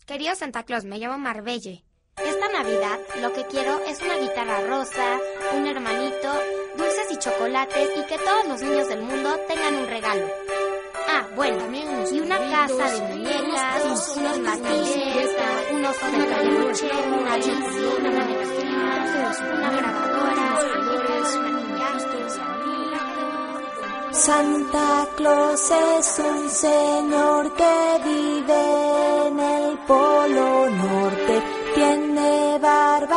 Querido Santa Claus, me llamo Marbelle. Esta Navidad lo que quiero es una guitarra rosa, un hermanito, dulces y chocolates y que todos los niños del mundo tengan un regalo. Ah, bueno, y una casa de muñecas, unos martillos, un oso de peluche, una chocolatina, una mezclina, una grabadora, maquillajes. Santa Claus es un señor que vive en el Polo Norte. Tiene barba